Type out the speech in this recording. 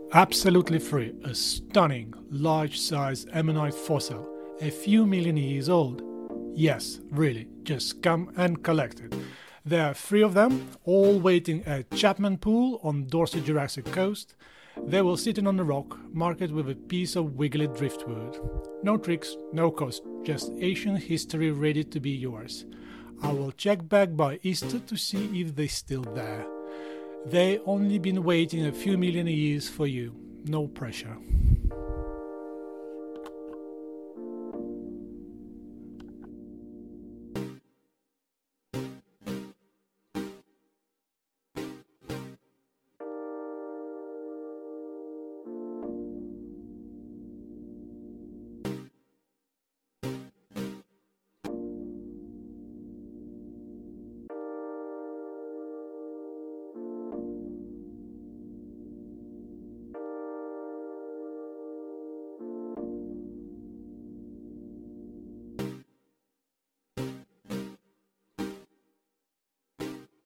Absolutely free, a stunning, large-sized ammonite fossil, a few million years old. Yes, really, just come and collect it. There are three of them, all waiting at Chapman Pool on Dorset Jurassic Coast. They will sit on the rock, marked with a piece of wiggly driftwood. No tricks, no cost, just ancient history ready to be yours. I will check back by Easter to see if they're still there. They only been waiting a few million years for you. No pressure.